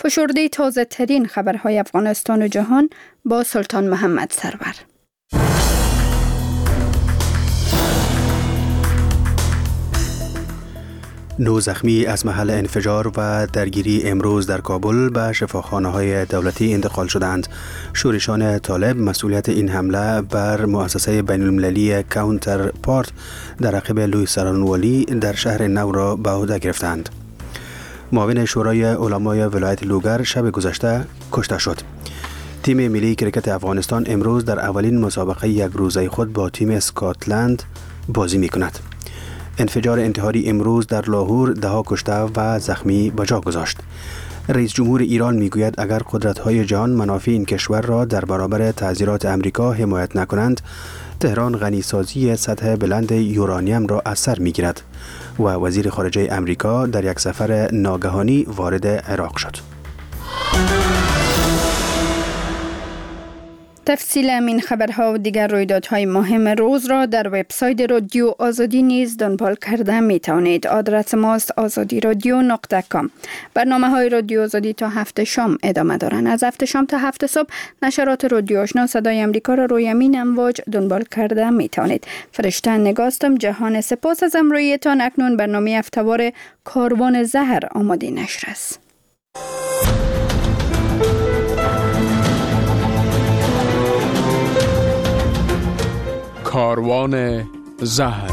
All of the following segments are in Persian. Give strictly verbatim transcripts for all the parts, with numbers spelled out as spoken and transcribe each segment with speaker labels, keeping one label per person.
Speaker 1: فشرده تازه ترین خبرهای افغانستان و جهان با سلطان محمد سرور.
Speaker 2: نو زخمی از محل انفجار و درگیری امروز در کابل به شفاخانه‌های دولتی انتقال شدند. شورشان طالب مسئولیت این حمله بر مؤسسه بین‌المللی کاونتر پارت در رقیب لوی سرانوالی در شهر نو را به عهده گرفتند. معاون شورای علمای ولایت لوگر شب گذشته کشته شد. تیم ملی کرکت افغانستان امروز در اولین مسابقه یک روزه خود با تیم اسکاتلند بازی می کند. انفجار انتحاری امروز در لاهور ده ها کشته و زخمی به جا گذاشت. رئیس جمهور ایران میگوید اگر قدرت‌های جهان منافع این کشور را در برابر تعذیرات امریکا حمایت نکنند، تهران غنیسازی سطح بلند یورانیم را از سر میگیرد. و وزیر خارجه امریکا در یک سفر ناگهانی وارد عراق شد.
Speaker 1: تفصیل این خبرها و دیگر رویدادهای مهم روز را در وبسایت رادیو آزادی نیز دنبال کرده می توانید. آدرس ماست آزادی رادیو نقطه کام. برنامه های رادیو آزادی تا هفت شام ادامه دارند. از هفت شام تا هفت صبح نشرات رادیو آشنا صدای امریکا را روی امین امواج دنبال کرده می توانید. فرشته نگاستم. جهان سپاس از امرویتان. اکنون برنامه هفته‌وار کاروان زهر آماده نشر است.
Speaker 3: کاروان زهر.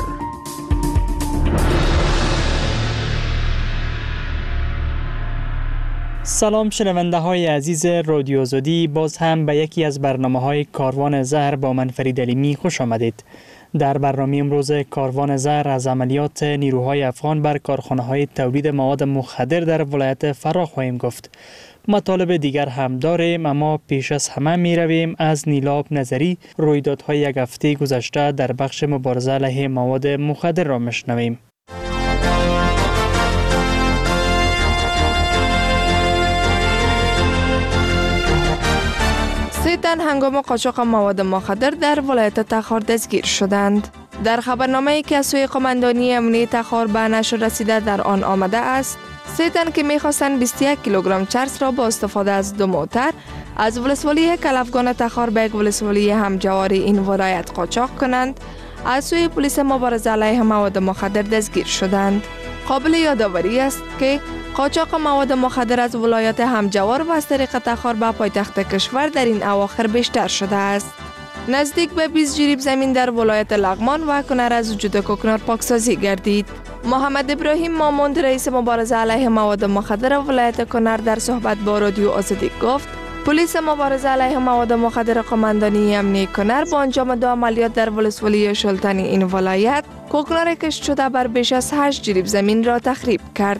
Speaker 4: سلام شنونده های عزیز رادیو آزادی، باز هم به یکی از برنامه های کاروان زهر با من فرید علیمی خوش آمدید. در برنامه امروز کاروان زهر از عملیات نیروهای افغان بر کارخانه های تولید مواد مخدر در ولایت فراه خواهیم گفت. مطالب دیگر هم داریم، اما پیش از همه می رویم از نیلاب نظری رویدادهای یک هفته گذشته در بخش مبارزه علیه مواد مخدر را مشنویم.
Speaker 5: سه تن هنگام قاچاق مواد مخدر در ولایت تخار دستگیر شدند. در خبرنامه‌ای که از سوی قماندانی امنیت تخار به نشر رسیده در آن آمده است، سه تن که می‌خواستند بیست و یک کیلوگرم چرس را با استفاده از دو موتر از ولسوالی کلافگان تخار به یک ولسوالی همجوار این ولایت قاچاق کنند، از سوی پلیس مبارزه علیه مواد مخدر دستگیر شدند. قابل یادآوری است که قاچاق مواد مخدر از ولایت همجوار و از طریق تخار به پایتخت کشور در این اواخر بیشتر شده است. نزدیک به بیست جریب زمین در ولایت لغمان و کنر از وجود کوکنار پاکسازی گردید. محمد ابراهیم ماموند رئیس مبارزه علیه مواد مخدر ولایت کنر در صحبت با رادیو آزادی گفت پلیس مبارزه علیه مواد مخدر قماندانی امنیت کنر با انجام دو عملیات در ولسوالی شلتانی این ولایت کوکنار کشت شده بر بیش از هشت جریب زمین را تخریب کرد.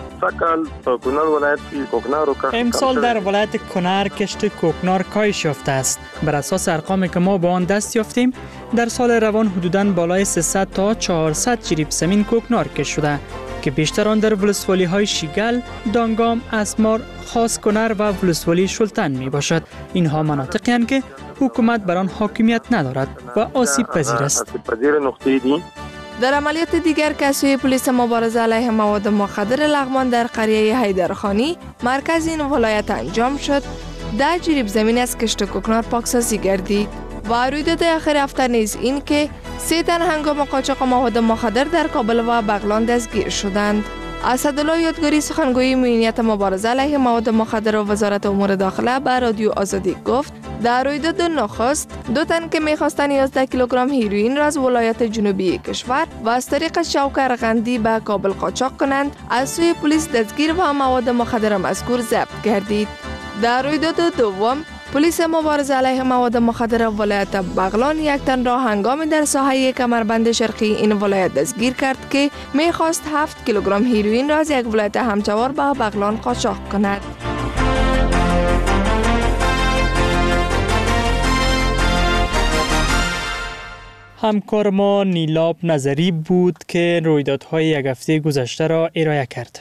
Speaker 4: امسال در ولایت کنر کشت کوکنار کاهش یافته است. بر اساس ارقامی که ما با آن دست یافتیم، در سال روان حدوداً بالای سیصد تا چهارصد جریب زمین کوکنار کشت شده که بیشتر آن در ولسوالی های شیگل، دانگام، اسمار، خاص کنر و ولسوالی شلتن می باشد. اینها مناطقی هستند که حکومت بر آن حاکمیت ندارد و آسیب پذیر است.
Speaker 5: در عملیات دیگر که از سوی پلیس مبارزه علیه مواد مخدر لغمان در قریه حیدرخانی مرکز این ولایت انجام شد، ده جریب زمین از کشت کوکنار پاکسازی گردید. و رویداد آخر هفته نیز این که سه تن هنگام قاچاق مواد مخدر در کابل و بغلان دستگیر شدند. اسدالله یادگاری سخنگوی معینیت مبارزه علیه مواد مخدر و وزارت امور داخله به رادیو آزادی گفت در رویداد نخست دو تن که می‌خواستند یازده کیلوگرم هیروئین را از ولایت جنوبی کشور و از طریق شوک ارغندی به کابل قاچاق کنند از سوی پلیس دستگیر و مواد مخدر مذکور ضبط گردید. در رویداد دوم پلیس مبارزه علیه مواد مخدر ولایت بغلان یک تن را هنگامی در ساحه کمربند شرقی این ولایت دستگیر کرد که می‌خواست هفت کیلوگرم هیروئین را از یک ولایت همجوار به بغلان قاچاق کند.
Speaker 4: همکار ما نیلاب نظری بود که رویدادهای یک هفته گذشته را ارائه کرد.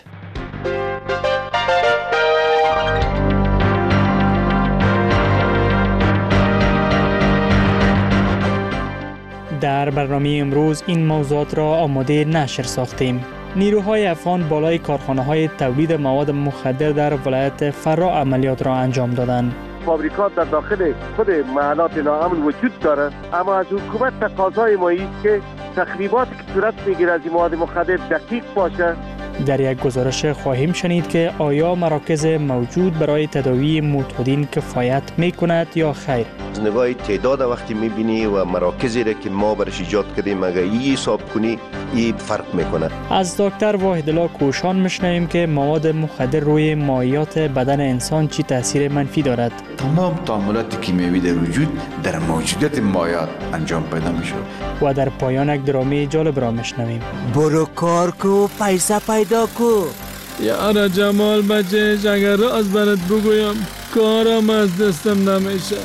Speaker 4: در برنامه امروز این موضوعات را آماده نشر ساختیم. نیروهای افغان بالای کارخانه‌های تولید مواد مخدر در ولایت فرا عملیات را انجام دادند.
Speaker 6: فابریکات در داخل خود محلات ناامن وجود دارد، اما از حکومت تقاضای ما است که تخریباتی که صورت میگیره از این مواد مخدر دقیق باشه.
Speaker 4: در یک گزارش خواهیم شنید که آیا مراکز موجود برای تداوی معتادین کفایت میکند یا خیر.
Speaker 7: از نگاه تعداد وقتی میبینی و مراکزی را که ما برش ایجاد کردیم اگر ای حساب کنی این فرق میکنه.
Speaker 4: از دکتر واحدالله کوشان میشنویم که مواد مخدر روی مایعات بدن انسان چی تاثیر منفی دارد.
Speaker 8: تمام تعاملات کیمیایی در وجود در موجودیت مایعات انجام پیدا میشه.
Speaker 4: و در پایان یک درامه جالب را میشنویم.
Speaker 9: برو کار کو پیسه پیدا کو.
Speaker 3: یارا جمال بچهش اگر راز برات بگویم کارم از دستم نمیشه.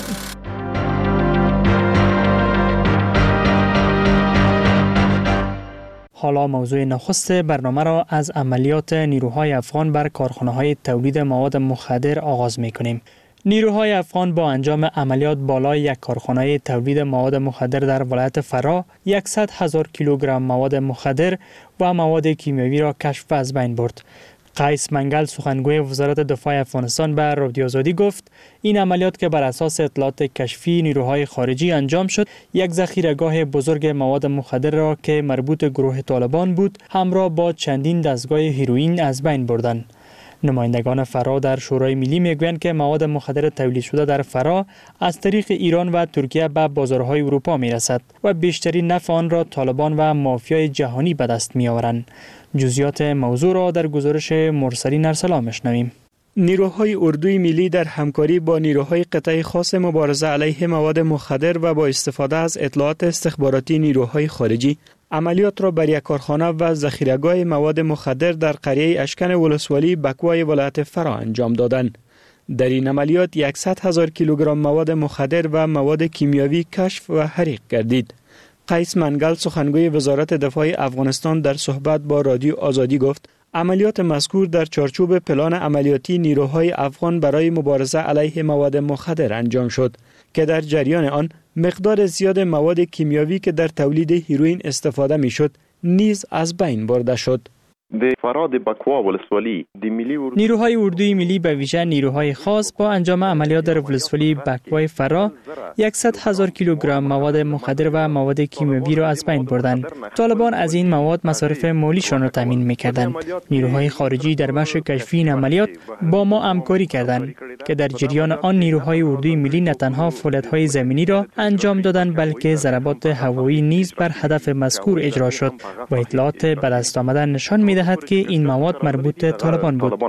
Speaker 4: حالا موضوع نخست برنامه را از عملیات نیروهای افغان بر کارخانه‌های تولید مواد مخدر آغاز می‌کنیم. نیروهای افغان با انجام عملیات بالای یک کارخانه تولید مواد مخدر در ولایت فرا صد هزار کیلوگرم مواد مخدر و مواد کیمیایی را کشف و از بین برد. قیس منگل سخنگوی وزارت دفاع افغانستان به رادیو آزادی گفت این عملیات که بر اساس اطلاعات کشفی نیروهای خارجی انجام شد یک ذخیره‌گاه بزرگ مواد مخدر را که مربوط گروه طالبان بود همراه با چندین دستگاه هیروئین از بین بردند. نمایندگان فرا در شورای ملی میگویند که مواد مخدر تولید شده در فرا از طریق ایران و ترکیه به بازارهای اروپا میرسد و بیشترین نفع آن را طالبان و مافیای جهانی به دست میآورند. جزئیات موضوع را در گزارش مرسلی ارسلان میشنویم. نیروهای اردوی ملی در همکاری با نیروهای قطعه خاص مبارزه علیه مواد مخدر و با استفاده از اطلاعات استخباراتی نیروهای خارجی عملیات را بر یک کارخانه و ذخیره‌گاه مواد مخدر در قریه اشکن ولسوالی بکوای ولایت فرا انجام دادند. در این عملیات صد هزار کیلوگرم مواد مخدر و مواد کیمیایی کشف و حریق گردید. قیس منگل سخنگوی وزارت دفاع افغانستان در صحبت با رادیو آزادی گفت عملیات مذکور در چارچوب پلان عملیاتی نیروهای افغان برای مبارزه علیه مواد مخدر انجام شد که در جریان آن مقدار زیاد مواد کیمیایی که در تولید هیروئین استفاده میشد نیز از بین برده شد.
Speaker 10: د فرا د بکوا ولسوالی د ملی
Speaker 4: نیروهای اردوی ملی به ویژه نیروهای خاص با انجام عملیات در ولسوالی بکوای فرا صد هزار کیلوگرم مواد مخدر و مواد کیمیایی را از بین بردند. طالبان از این مواد مصارف مالیشان را تامین می‌کردند. نیروهای خارجی در بخش کشفی این عملیات با ما همکاری کردند که در جریان آن نیروهای اردوی ملی نه تنها فعالیت‌های زمینی را انجام دادند بلکه ضربات هوایی نیز بر هدف مذکور اجرا شد و اطلاعات به دست آمده نشان می دهد که این مواد مربوط طالبان بود.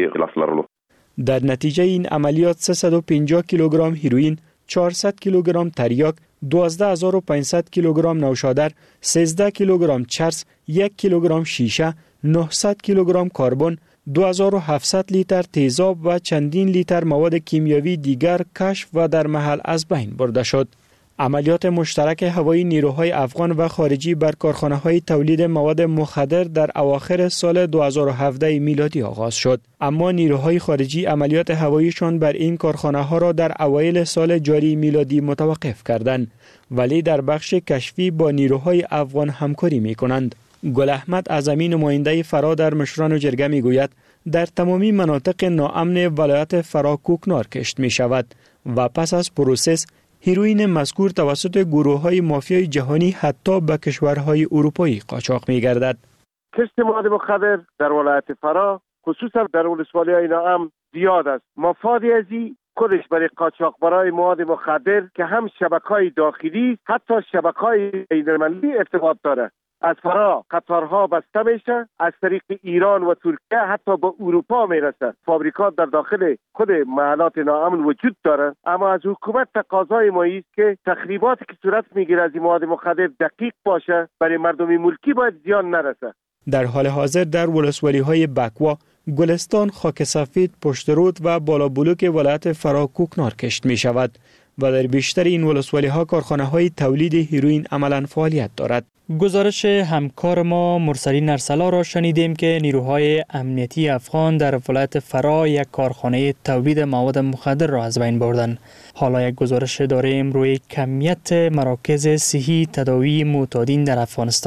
Speaker 11: در نتیجه این عملیات سیصد و پنجاه کیلوگرم هیروئین، چهارصد کیلوگرم تریاک، دوازده هزار و پانصد کیلوگرم نوشادر، سیزده کیلوگرم چرس، یک کیلوگرم شیشه، نهصد کیلوگرم کربن، دو هزار و هفتصد لیتر تیزاب و چندین لیتر مواد کیمیایی دیگر کشف و در محل از بین برده شد. عملیات مشترک هوایی نیروهای افغان و خارجی بر کارخانه‌های تولید مواد مخدر در اواخر سال دو هزار و هفده میلادی آغاز شد، اما نیروهای خارجی عملیات هواییشان بر این کارخانه‌ها را در اوایل سال جاری میلادی متوقف کردند، ولی در بخش کشفی با نیروهای افغان همکاری می‌کنند. گل احمد اعظمی نماینده فرا در مشران جرگه می‌گوید در تمامی مناطق ناامن ولایت فرا کوکنار کشت می‌شود و پس از پروسس هیروئین مذکور توسط گروه‌های مافیای جهانی حتی به کشورهای اروپایی قاچاق می‌گردد.
Speaker 6: کشت مواد مخدر در ولایت فرا خصوصا در ولسوالی‌های ناامن زیاد است. مفادی از این خودش برای قاچاقبرای مواد مخدر که هم شبکه‌های داخلی حتی شبکه‌های بین‌المللی ارتباط داره. از فرا قطارها بسته میشه، از طریق ایران و ترکیه حتی به اروپا میرسه. فابریکات در داخل خود محلات ناامن وجود داره، اما از حکومت تقاضای ما است که تخریباتی که صورت میگیره از این مواد مخدر دقیق باشه، برای مردم ملکی باید زیان نرسه.
Speaker 11: در حال حاضر در ولسوالی‌های بکوا، گلستان، خاک سفید، پشترود و بالا بلوک ولایت فرا کوکنار کشت می شود و در بیشتر این ولسوالی‌ها کارخانه‌های تولید هیروئین عملاً فعالیت دارد.
Speaker 4: گزارش همکار ما مرسلی ارسلان را شنیدیم که نیروهای امنیتی افغان در ولایت فرا یک کارخانه تولید مواد مخدر را از بین بردند. حالا یک گزارش داریم روی کمیت مراکز صحی تداوی معتادین در افغانستان.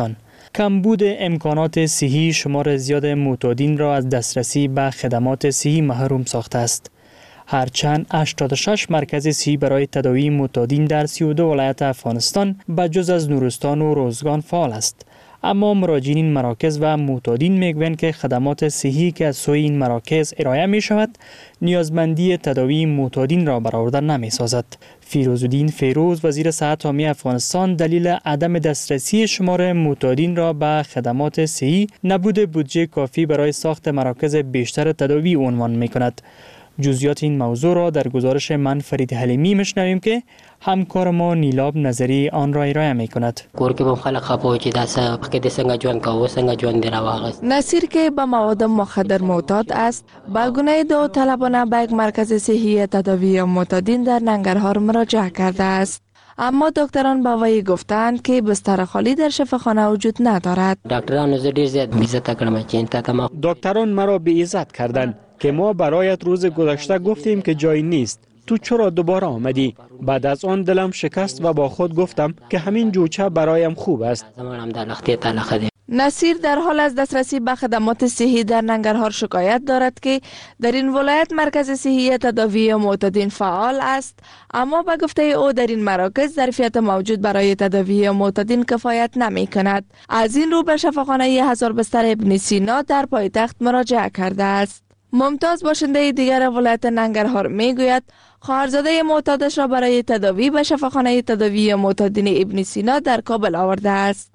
Speaker 4: کمبود امکانات صحی شمار زیاد معتادین را از دسترسی به خدمات صحی محروم ساخته است. هرچند هشتاد و شش مرکز صحی برای تداوی معتادین در سی و دو ولایت افغانستان به جز از نورستان و روزگان فعال است، اما مراجعین این مراکز و معتادین میگویند که خدمات صحی که از سوی این مراکز ارائه می شود نیازمندی تداوی معتادین را برآورده نمی سازد. فیروزالدین فیروز وزیر صحت عامه افغانستان دلیل عدم دسترسی شمار معتادین را به خدمات صحی نبود بودجه کافی برای ساخت مراکز بیشتر تداوی عنوان می کند. جزئیات این موضوع را در گزارش من فرید حلیمی میشنویم که همکار ما نیلاب نظری آن را ارائه می کند.
Speaker 5: نصیر که به مواد مخدر معتاد است، به گونه داوطلبانه به یک مرکز صحی تداوی معتادین در ننگرهار مراجعه کرده است. اما دکتران به وی گفتند که بستر خالی در شفاخانه وجود ندارد.
Speaker 11: دکتران مرا بی عزت کردند که ما برایت روز گذشته گفتیم که جایی نیست، تو چرا دوباره آمدی؟ بعد از آن دلم شکست و با خود گفتم که همین جوچه برایم خوب است.
Speaker 5: نصیر در حال از دسترسی به خدمات صحی در ننگرهار شکایت دارد که در این ولایت مرکز صحی تداوی معتادین فعال است، اما به گفته او در این مراکز ظرفیت موجود برای تداوی معتادین کفایت نمی کند. از این رو به شفاخانه هزار بستر ابن سینا در پایتخت مراجعه کرده است. ممتاز باشنده دیگر ولایت ننگرهار می گوید خواهرزاده معتادش را برای تداوی به شفاخانه تداوی معتادین ابن سینا در کابل آورده است.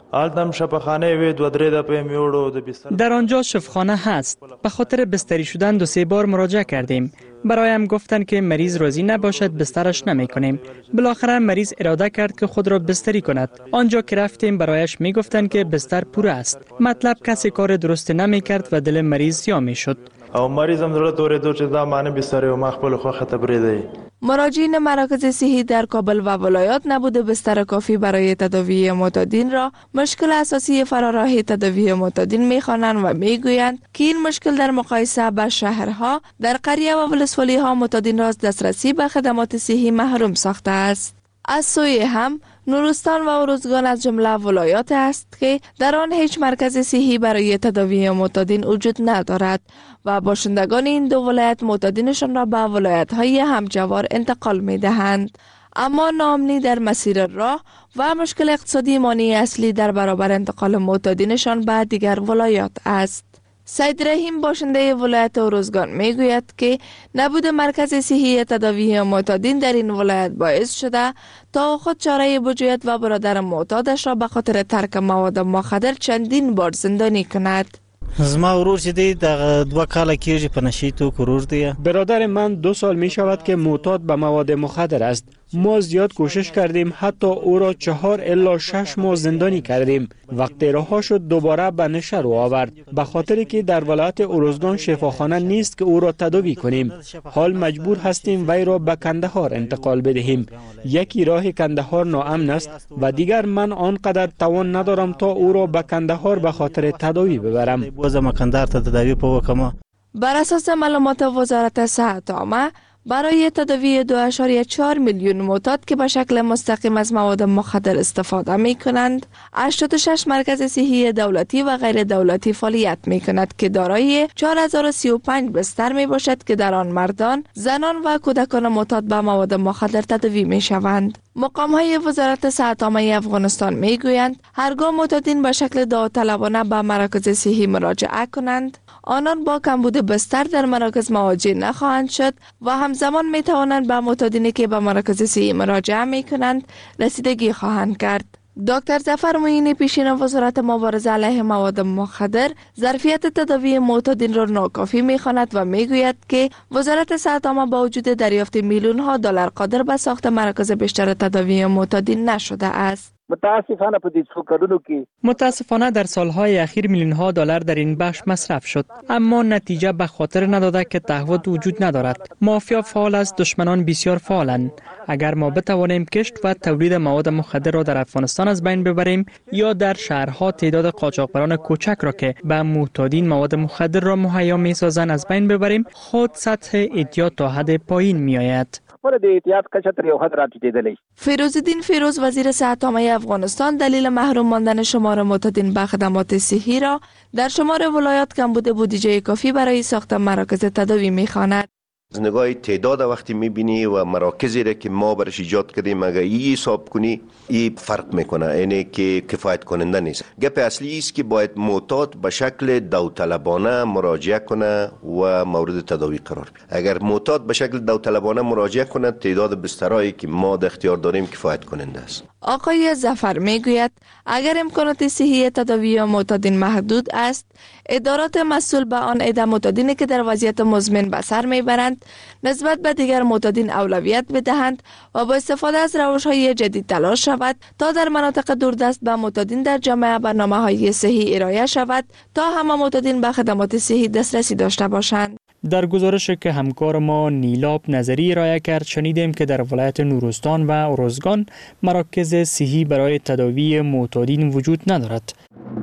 Speaker 4: در آنجا شفاخانه هست. به خاطر بستری شدن دو سه بار مراجعه کردیم. برایم گفتند که مریض راضی نباشد بسترش نمی کنیم. بالاخره مریض اراده کرد که خود را بستری کند. آنجا که رفتیم برایش می گفتند که بستر پر است. مطلب کسی کار درست نمی کرد و دل مریض سیاه می شد.
Speaker 12: او مریضم دلته ورېدو چې دا معنی بستر او ما خپل خوښه تبریدي.
Speaker 5: مراجعین مراکز صحی در کابل و ولایات نبود بستر کافی برای تداوی معتادین را مشکل اساسی فراراه تداوی معتادین می‌خوانند و می‌گویند که این مشکل در مقایسه با شهرها در قریه و ولسوالی‌ها معتادین را از دسترسی به خدمات صحی محروم ساخته است. از سوی هم نورستان و اروزگان از جمله ولایات است که در آن هیچ مرکز صحی برای تداوی معتادین وجود ندارد و باشندگان این دو ولایت معتادینشان را به ولایت‌های همجوار انتقال می‌دهند. اما ناامنی در مسیر راه و مشکل اقتصادی مانع اصلی در برابر انتقال معتادینشان به دیگر ولایات است. سید رحیم باشنده ولایت اروزگان میگوید که نبود مرکز صحی تداوی معتادین در این ولایت باعث شده تا خود چاره بجویت و برادر معتادش را به خاطر ترک مواد مخدر چندین بار زندانی کند.
Speaker 13: زما ورور چې دی د دوه کاله کېږي په نشې توکو ورور دی.
Speaker 11: برادر من دو سال می شود که معتاد به مواد مخدر است. ما زیاد کوشش کردیم، حتی او را چهار الا شش ماه زندانی کردیم. وقتی رها شد دوباره به نشه رو آورد، به خاطری که در ولایت اروزگان شفاخانه نیست که او را تداوی کنیم. حال مجبور هستیم وی را به کندهار انتقال بدهیم. یکی راه کندهار ناامن است و دیگر من آنقدر توان ندارم تا او را به کندهار به خاطر تداوی ببرم.
Speaker 5: بر اساس معلومات وزارت صحت عامه، برای تداوی دو ممیز چهار میلیون معتاد که به شکل مستقیم از مواد مخدر استفاده می کنند، هشتاد و شش مرکز صحی دولتی و غیر دولتی فعالیت می کند که دارای چهار هزار و سی و پنج بستر می باشد که در آن مردان، زنان و کودکان معتاد به مواد مخدر تداوی می شوند. مقام های وزارت صحت عامه افغانستان می گویند هرگاه معتادین به شکل داوطلبانه به مراکز صحی مراجعه کنند، آنان با کمبود بستر در مراکز مواجه نخواهند شد و همزمان می توانند به معتادینی که به مراکز صحی مراجعه می کنند رسیدگی خواهند کرد. دکتر ظفر معینی پیشین وزارت مبارزه علیه مواد مخدر ظرفیت تداوی معتادین را ناکافی می‌خواند و میگوید که وزارت صحت عامه با وجود دریافت میلیون ها دلار قادر به ساخت مراکز بیشتر تداوی معتادین نشده است.
Speaker 6: متاسفانه په دې څو کلونو کې
Speaker 4: متاسفانه در سالهای اخیر میلیون ها دلار در این بخش مصرف شد، اما نتیجه به خاطر نداده که تعهد وجود ندارد. مافیا فعال است، دشمنان بسیار فعالند. اگر ما بتوانیم کشت و تولید مواد مخدر را در افغانستان از بین ببریم یا در شهرها تعداد قاچاقبران کوچک را که به معتادین مواد مخدر را مهیا می‌سازند از بین ببریم، خود سطح اعتیاد تا حد پایین می‌آید.
Speaker 5: فیروزالدین فیروز وزیر صحت عامه افغانستان دلیل محروم ماندن شمار معتادین به خدمات صحی را در شمار ولایات کمبود بودجه کافی برای ساخت مراکز تداوی می‌خواند.
Speaker 7: از نگاه تعداد وقتی میبینی و مراکزی را که ما برش ایجاد کردیم اگر ای حساب کنی ای فرق میکنه، یعنی که کفایت کننده نیست. گپ اصلی است که باید معتاد به شکل داوطلبانه مراجعه کنه و مورد تداوی قرار بگیره. اگر معتاد به شکل داوطلبانه مراجعه کنه تعداد بسترهایی که ما در اختیار داریم کفایت کننده است.
Speaker 5: آقای ظفر میگوید اگر امکانات صحی تداوی یا معتادین محدود است، ادارات مسئول به آن عده معتادینی که در وضعیت مزمن به سر میبرند نسبت به دیگر معتادین اولویت بدهند و با استفاده از روش‌های جدید تلاش شود تا در مناطق دوردست به معتادین در جامعه برنامه‌های صحی ارائه شود تا همه معتادین به خدمات صحی دسترسی داشته باشند.
Speaker 4: در گزارش که همکار ما نیلاب نظری ارائه کرد شنیدیم که در ولایت نورستان و ارزگان مراکز صحی برای تداوی معتادین وجود ندارد.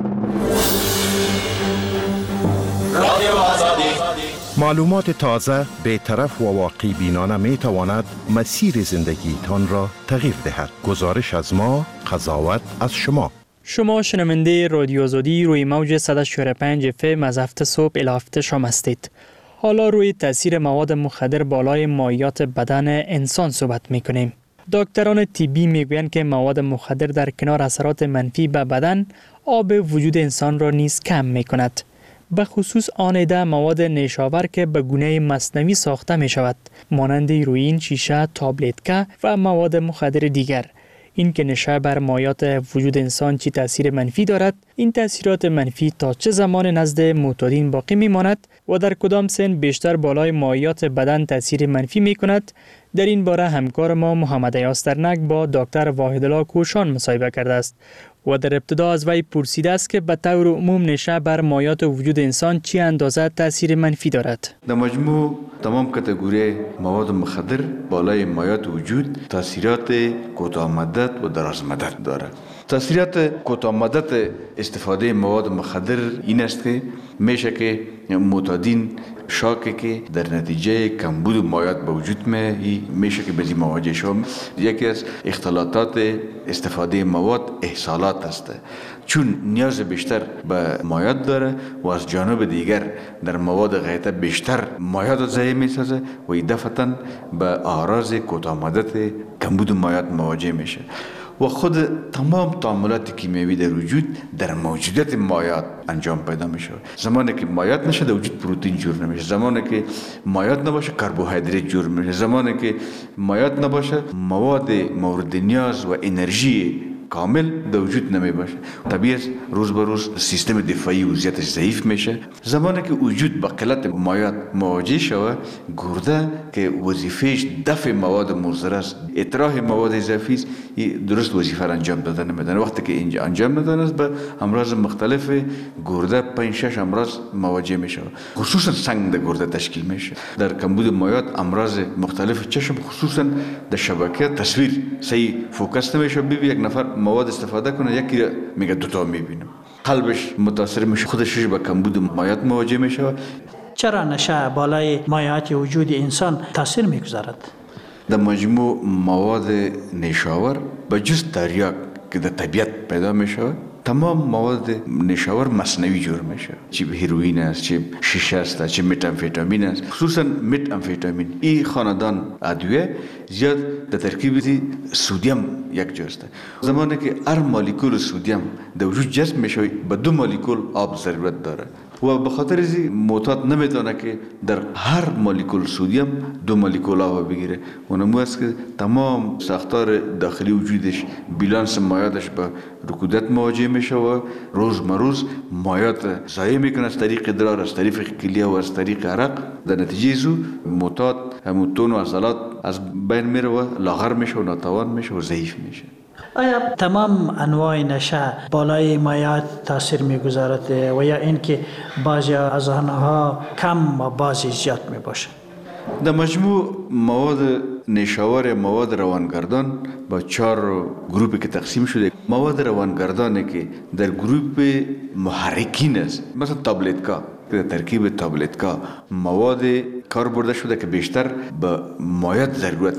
Speaker 14: معلومات تازه، بی‌طرف و واقعی بینانه می تواند مسیر زندگی تان را تغییر دهد. گزارش از ما، قضاوت از شما.
Speaker 4: شما شنونده رادیو آزادی روی موج صد و چهار و پنج اف ام از هفت صبح الی هفت شام هستید. حالا روی تاثیر مواد مخدر بالای مایعات بدن انسان صحبت می‌کنیم. دکتران طبی میگویند که مواد مخدر در کنار اثرات منفی به بدن، آب وجود انسان را نیز کم می‌کند. به خصوص آن عده مواد نیشاور که به گونه مصنوعی ساخته می شود، مانند هیروئین، شیشه، تابلتکا و مواد مخدر دیگر. این که نشه بر مایعات وجود انسان چی تاثیر منفی دارد، این تاثیرات منفی تا چه زمان نزد معتادین باقی می ماند و در کدام سن بیشتر بالای مایعات بدن تاثیر منفی می کند، در این باره همکار ما محمد یاسترنک با دکتر واحدالله کوشان مصاحبه کرده است و در ابتدا از وی پرسیده است که به طور عموم نشه بر مایعات وجود انسان چی اندازه تاثیر منفی دارد.
Speaker 8: در مجموع تمام کاتگوری مواد مخدر بالای مایعات وجود تاثیرات کوتاه مدت و دراز مدت دارد. تاثیرات کوتاه مدت استفاده مواد مخدر این است که میشه که معتادین شاکی که در نتیجه کمبود مایعات به وجود می میشه که بزی مواجه شوم. یکی از اختلالات استفاده مواد احصالات است، چون نیاز بیشتر به مایعات داره و از جانب دیگر در مواد غیطه بیشتر مایعات ضایع میسازه و این دفعتاً به اعراض کوتاه مدت کمبود مایعات مواجه میشه. و خود تمام تعاملات کیمیایی در وجود در موجودیت مایعات انجام پیدا میشه. زمانی که مایعات نشه در وجود پروتئین جور نمیشه، زمانی که مایعات نباشه کربوهیدرات جور میشه، زمانی که مایعات نباشه مواد مورد نیاز و انرژی کامل در وجود نمی باشه. طبیعی است روز به روز سیستم دفاعی وضعیتش ضعیف میشه. زمانی که وجود با قلت مایعات مواجه شود، گرده که وظیفهش دفع مواد مضر است، اطراح مواد اضافی است، درست وظیفه را انجام داده نمیدن. وقتی که اینجا انجام نداده است به امراض مختلف گرده پنج شش امراض مواجه میشه، خصوصا سنگ در گرده تشکیل میشه. در کمبود مایعات امراض مختلف چشم، خصوصا در شبکه تصویر صحیح فوکس نمیشه. ببین یک نفر مواد استفاده کنه یکی میگه دوتا میبینم، قلبش متاثر میشه، خودش به کمبود مایعات مواجه میشه.
Speaker 15: چرا نشه بالای مایعات وجود انسان تاثیر میگذارد؟
Speaker 8: در مجموع مواد نیشاور به جز تریاک که در طبیعت پیدا میشه، تمام مواد نیشاور مصنوعی جور میشه. چه هیروئین است، چه شیشه است، چه متامفتامین است. خصوصا متامفتامین این خاندان ادویه زیاد در ترکیب سدیم یک جاست. زمانی که هر مولکول سدیم در وجود جذب میشه به دو مولکول آب ضرورت داره و به خاطر از معتاد نمیتونه که در هر مولکول سدیم دو مولکول آب بگیره. اونمو است که تمام ساختار داخلی وجودش بیلانس مایعاتش به رکودت مواجه میشه و روز مروز مایعات ضایع میکنه از طریق ادرار، از طریق کلیه و از طریق عرق. در نتیجه زو معتاد همون تون و عضلات از بین میره و لاغر میشه و ناتوان میشه و ضعیف میشه.
Speaker 15: آیا تمام انواع نشه بالای مایعات تاثیر میگذارد و یا اینکه بعضی از آنها کم و بعضی زیاد میباشه؟
Speaker 8: در مجموع مواد نیشاور مواد روانگردان با چهار گروپی که تقسیم شده. مواد روانگردانی که در گروپ محرکین است، مثلا تابلتکا، در ترکیب تابلتکا مواد کار برده شده که بیشتر به مایعات ضرورت است.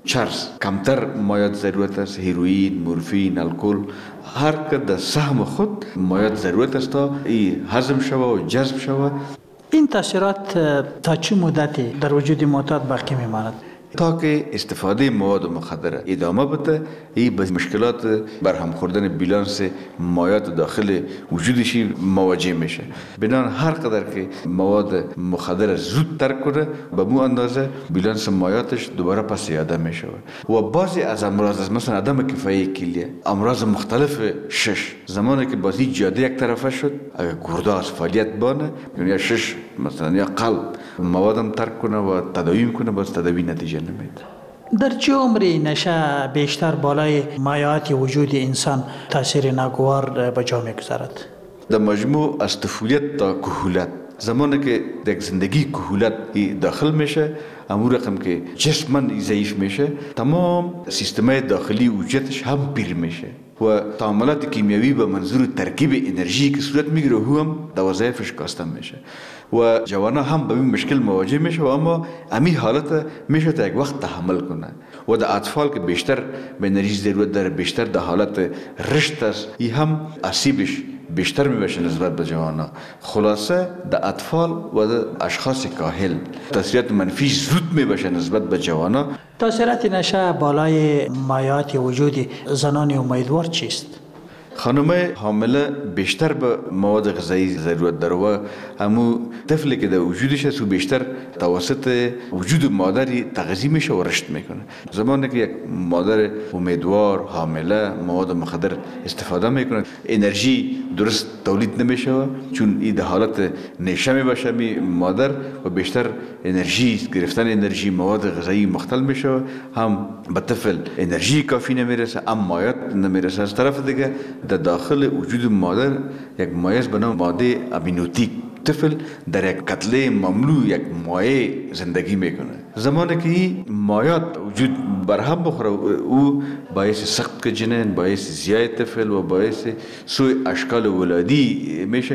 Speaker 8: چرس کمتر مایات ضرورت است، هیروئین، مورفین، الکل، هر که در سهم خود مایات ضرورت است تا این هضم شوه و جذب شوه.
Speaker 15: این تاثیرات تا چه مدتی در وجود معتاد باقی میماند؟
Speaker 8: تا که استفاده مواد مخدر ادامه بده، این به مشکلات برهم خوردن بیلانس مایات داخل وجودش مواجه میشه. بنابراین هر قدر که مواد مخدر زود ترک کنه به مو اندازه بیلانس مایاتش دوباره پس یاده میشه. و بعضی از امراض از مثلا عدم کفایت کلیه، امراض مختلف شش، زمانی که بازی جاده یک طرفه شد، اگر گرده از فعالیت بانه یا شش مثلا یا قلب موادم ترک کنه و تداوی میکنه، باز تداوی نتیجه نمیده.
Speaker 15: در چه عمری نشه بیشتر بالای مایعات وجود انسان تاثیر ناگوار به جا میگذارد؟
Speaker 8: در مجموع از طفولیت تا کهولت، زمانی که در زندگی کهولت داخل میشه، امور رقم که جسمن ضعیف میشه، تمام سیستم داخلی وجودش هم پیر میشه و تعاملات کیمیایی به منظور ترکیب انرژی که صورت میگیره هم در وظایفش کاسته میشه و جوانا هم به این مشکل مواجه میشه و اما امی حالت میشه تا یک وقت تحمل کنه. و در اطفال که بیشتر به انرژی ضرورت داره، بیشتر در حالت رشد است، این هم اسیبش بیشتر میبشه نسبت به جوانا. خلاصه در اطفال و در اشخاص کاهل تاثیرات منفی زود میبشه نسبت به جوانا.
Speaker 15: تاثیرات نشه بالای مایعات وجود زنان امیدوار چیست؟
Speaker 8: خانم حامله بیشتر به مواد غذایی ضرورت داره و همو طفلی که در وجودش هست و بیشتر توسط وجود مادری تغذیه میشه و رشد میکنه. زمانی که یک مادر امیدوار حامله مواد مخدر استفاده میکنه، انرژی درست تولید نمیشه چون این در حالت نشه میباشه می مادر و بیشتر انرژی گرفتن انرژی مواد غذایی مختل میشه، هم به طفل انرژی کافی نمیرسه، هم مایعات نمیرسه. از طرف دیگه در داخل وجود مادر یک مایع به نام ماده امینوتیک، طفل در یک کتله مملو یک مایع زندگی میکنه. زمانی که این مایعات وجود برهم بخوره او باعث سقط جنین، باعث زیای طفل و باعث سوء اشکال ولادی میشه.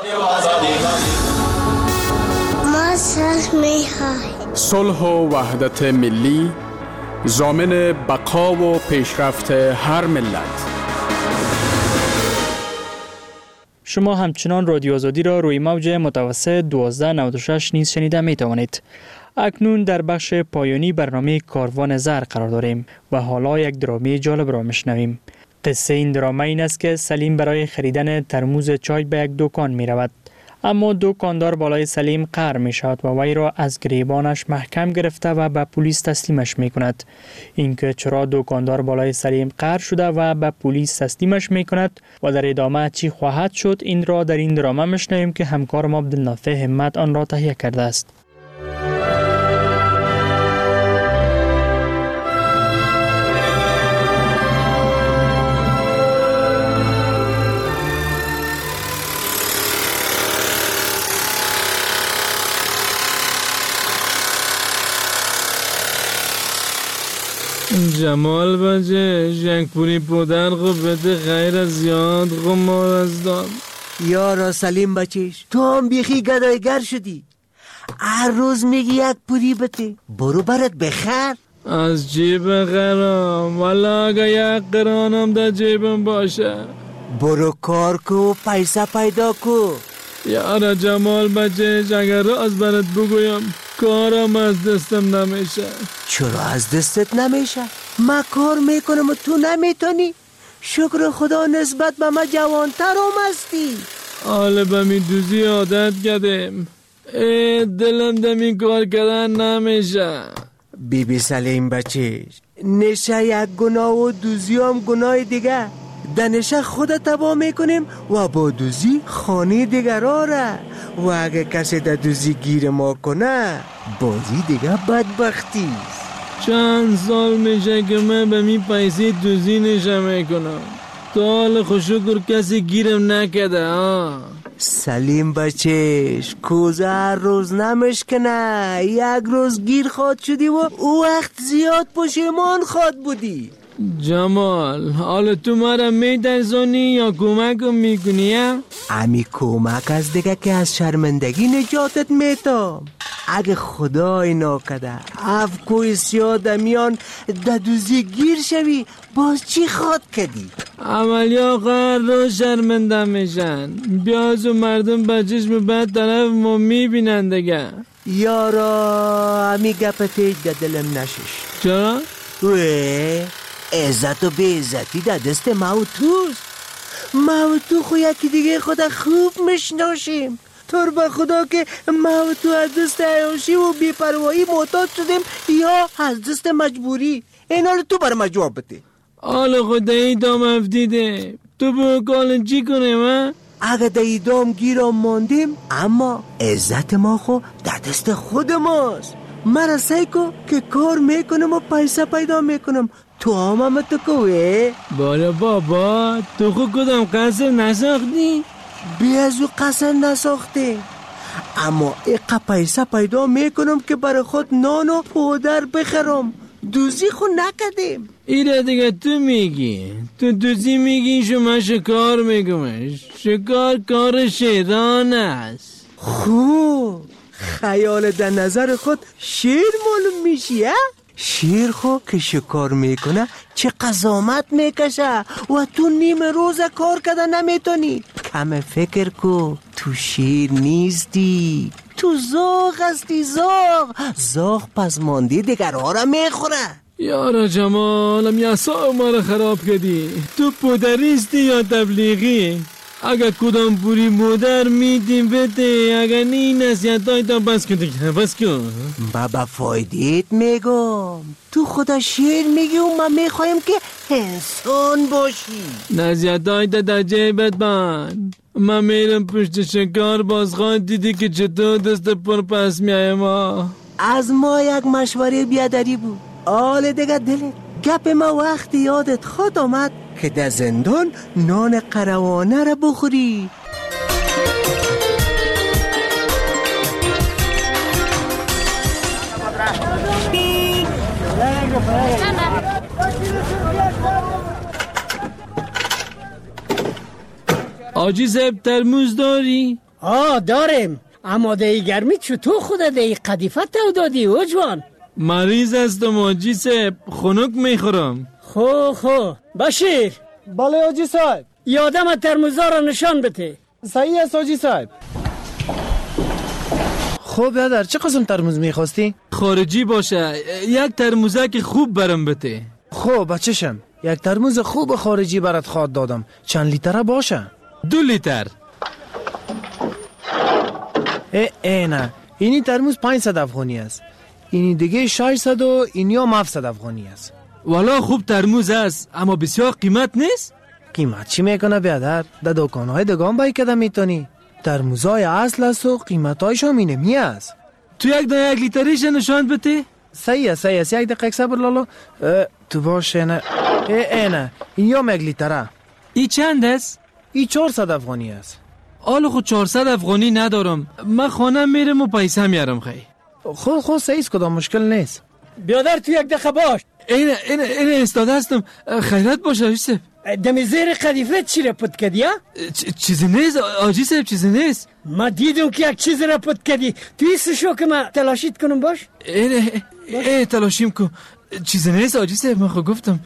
Speaker 16: ما صلح میخواهیم.
Speaker 17: صلح و وحدت ملی ضامن بقا و پیشرفت هر ملت.
Speaker 4: شما همچنان رادیو آزادی را روی موج متوسط دوازده نود و شش نیز شنیده می توانید. اکنون در بخش پایانی برنامه کاروان زر قرار داریم و حالا یک درامه جالب را میشنویم. قصه این درامه این است که سلیم برای خریدن ترموز چای به یک دکان می رود. اما دکاندار بالای سلیم قهر می شود و وی را از گریبانش محکم گرفته و به پلیس تسلیمش می کند. اینکه چرا دکاندار بالای سلیم قهر شده و به پلیس تسلیمش می کند و در ادامه چی خواهد شد، این را در این درامه میشنویم که همکارم عبدالنافع همت آن را تهیه کرده است.
Speaker 3: جمال بچه یک پوری پودر خب بده غیر از زیاد غمار از دام.
Speaker 9: یارا سلیم بچهش تو هم بیخی گدایگر شدی، هر روز میگی یک پوری بده، برو برات بخر.
Speaker 3: از جیب خرام والا اگه یک قرانم در جیبم باشه.
Speaker 9: برو کار کو پیسه پیدا کو.
Speaker 3: یارا جمال بچهش اگر راز برات بگویم کارم از دستم نمیشه.
Speaker 9: چرا از دستت نمیشه؟ ما کار میکنم و تو نمیتونی؟ شکر خدا نسبت به ما جوانترم هستی.
Speaker 3: حالا به می دوزی عادت کردیم، ای دلم دمی کار کردن نمیشه.
Speaker 9: بی بی سلیم بچه نشه یک گناه و دوزی هم گناه دیگه. در نشه خود تباه میکنیم و با دوزی خانه دیگران را، و اگه کسی در دوزی گیر ما کنه بازی دیگه بدبختی.
Speaker 3: چند سال میشه که من به می پیسی دوزی نشه میکنم، تا حال خوشکر کسی گیرم نکده. ها
Speaker 9: سلیم بچهش کوزه هر روز نمشکنه، یک روز گیر خواد شدی و او وقت زیاد پشیمان خواد بودی.
Speaker 3: جمال حالا تو مرا میترسونی یا کمکم میکنی؟
Speaker 9: امی کمک از دیگه که از شرمندگی نجاتت میتم. اگه خدای ناکده افکوی سیاه دمیان ددوزی گیر شوی باز چی خواد کدی؟
Speaker 3: عملیا غر رو شرمنده میشن، بیاز و مردم به چشم بد طرف ما میبینن دیگه.
Speaker 9: یارا همی گپتیج ده دلم نشش.
Speaker 3: چرا؟
Speaker 9: وی عزت و بی عزتی ده دست ما و توست. ما و تو خو یکی دیگه خدا خوب میشناسیم. طور به خدا که ما و تو از دست عیاشی و بی‌پروایی معتاد شدیم یا از دست مجبوری. اینا رو تو بر ما جواب بده.
Speaker 3: آل خدایی دام افتیده، تو با کالن چی کنیم ها؟
Speaker 9: اگه در ایدام گیرام ماندیم اما عزت ما خو در دست خود ماست. مرا سعی کن که کار میکنم و پیسه پیدا میکنم، تو هم هم تو کوه.
Speaker 3: بالا بابا تو خود کدام قصر نساختی؟
Speaker 9: بیازو قصر نساخته، اما اقا پیسه پیدا میکنم که برای خود نان و پودر بخرم. دوزی خو نکدیم.
Speaker 3: ایره دیگه تو میگی، تو دوزی میگی شما شکار میگم. شکار کار شیران است.
Speaker 9: خوب خیال در نظر خود شیر معلوم میشی ها؟ شیر خو که شکار میکنه چه قزامت میکشه و تو نیم روز کار کده نمیتونی. کم فکر کو، تو شیر نیستی، تو زاغ هستی. زاغ زاغ پس ماندی دیگر ها را میخوره.
Speaker 3: یارا جمالم یا سا ما را خراب کردی. تو پودریستی یا تبلیغی؟ اگه کدام پوری مادر میدیم بده، اگه نی نصیحت های تا بس کن دیگه بس کن.
Speaker 9: بابا فایدیت میگم، تو خدا شیر میگی و من میخوایم که انسان باشی.
Speaker 3: نصیحت های تا در جیبت بند. من میرم پشت شکار، باز خواهد دیدی که چطور دست پر پس میایم ما.
Speaker 9: از ما یک مشوره بیادری بود. آل دیگه دلت گپ ما وقتی یادت خود آمد که در زندان نان قروانه را بخوری.
Speaker 3: آجی زب ترموز داری؟
Speaker 18: آه داریم، اما در گرمی چطور خود در قدیفه تو دادی او جوان؟
Speaker 3: مریض هستم آجی زب، خنک میخورم.
Speaker 18: خو خو بشیر.
Speaker 19: بله آجی صاحب.
Speaker 18: یادم ترموزا را نشان بده.
Speaker 19: صحیح است آجی صاحب. خب یادر چه قسم ترموز میخواستی؟
Speaker 3: خارجی باشه، یک ترموزک خوب برم بده.
Speaker 19: خب بچشم، یک ترموز خوب خارجی برات خواد دادم. چند لیتره باشه؟
Speaker 3: دو لیتر.
Speaker 19: ای ای نه، اینی ترموز پانصد افغانی است، اینی دیگه ششصد و اینی هم هفتصد افغانی است.
Speaker 3: والا خوب ترموز است، اما بسیار قیمت نیست.
Speaker 19: قیمت چی میکنه بیادر؟ در دکانهای دگان بای کده میتونی. ترموزهای اصل است و قیمتایش هم اینه می است.
Speaker 3: تو یک دا یک لیتریش نشان بده.
Speaker 19: صحیح است صحیح است، یک دقیقه صبر لالا. تو باشه نه ای ای نه، این یام یک لیتره.
Speaker 3: ای چند است؟
Speaker 19: ای چهارصد افغانی است.
Speaker 3: آلو خود چهارصد افغانی ندارم، من خانه میرم و پیسه میارم. خیلی
Speaker 19: خود خود صحیح است، کدام مشکل نیست.
Speaker 18: بیادر تو یک دقیقه باش.
Speaker 3: اینه اینه اینه استاده هستم. خیرت باشه آجی صاحب.
Speaker 18: دمی زیر قدیفه چی را پت کردی ها؟
Speaker 3: چیزی نیست آجی صاحب، چیزی نیست.
Speaker 18: ما دیدم که یک چیز را پت کردی. تو ایست شو که ما تلاشیت کنم باش.
Speaker 3: اینه اینه تلاشیم کن. چیزی نیست آجی صاحب، من خود گفتم.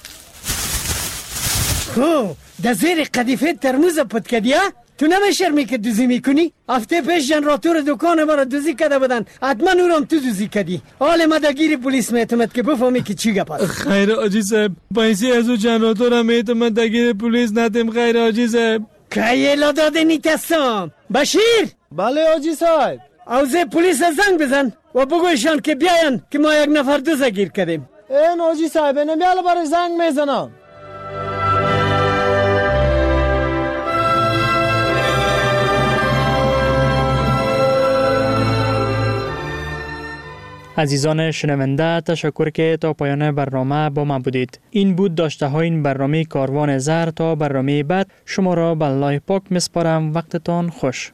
Speaker 18: خو در زیر قدیفه ترموز پت کردی ها؟ تو نمیشرمی که دوزی میکنی؟ هفته پیش جنراتور دکان ما را دوزی کده بدن، حتما او را تو دوزی کدی. حال ما دگیر پلیس میتمد که بفهمی که چی گپ است.
Speaker 3: خیر آجی صاحب، پیسه از او جنراتور هم میتمد دگیر پلیس ندیم. خیر آجی صاحب.
Speaker 18: که لا داده نیتستم. بشیر.
Speaker 19: بله آجی صاحب.
Speaker 18: اوزه پلیس زنگ بزن و بگویشان که بیاین که ما یک نفر دوزه گیر کدیم.
Speaker 19: این آجی صاحب نمیاله برای زنگ میزنم.
Speaker 4: عزیزان شنونده، تشکر که تا پایان برنامه با من بودید. این بود داشته های این برنامه کاروان زر. تا برنامه بعد شما را به الله پاک میسپارم. وقتتان خوش.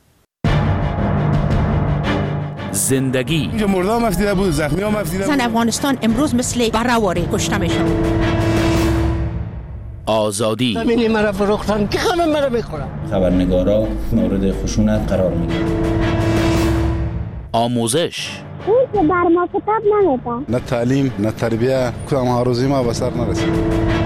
Speaker 20: زندگی
Speaker 21: اینجا مرده هم افتیده بود، زخمی هم افتیده بود.
Speaker 22: زن افغانستان امروز مثل برهواری کشته میشن.
Speaker 20: آزادی
Speaker 22: زمینی مرا فروختن که خانم مرا میخورن.
Speaker 23: خبرنگارا مورد خشونت قرار میگیرن.
Speaker 20: آموزش
Speaker 16: اون که بر ما کتاب نمیده.
Speaker 21: نه تعلیم نه تربیه، کدام آرزوی ما به سر نرسید.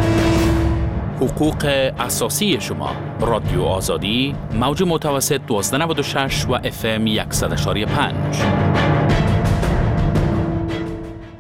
Speaker 20: حقوق اساسی شما. رادیو آزادی، موج متوسط دوازده نود و شش و اف ام صد و شش و پنج.